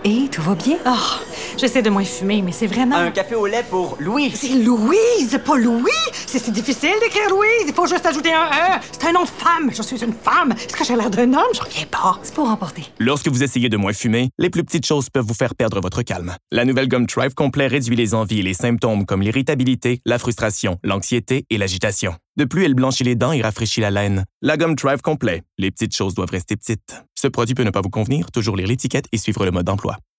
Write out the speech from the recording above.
Et tout va bien? Oh, j'essaie de moins fumer, mais c'est vraiment... Un café au lait pour Louise. C'est Louise, pas Louis! C'est difficile d'écrire Louise, il faut juste ajouter un E. C'est un nom de femme, je suis une femme. Est-ce que j'ai l'air d'un homme? J'en reviens pas. C'est pour emporter. Lorsque vous essayez de moins fumer, les plus petites choses peuvent vous faire perdre votre calme. La nouvelle gomme Thrive Complet réduit les envies et les symptômes comme l'irritabilité, la frustration, l'anxiété et l'agitation. De plus, elle blanchit les dents et rafraîchit la laine. La gomme Thrive Complet. Les petites choses doivent rester petites. Ce produit peut ne pas vous convenir, toujours lire l'étiquette et suivre le mode d'emploi.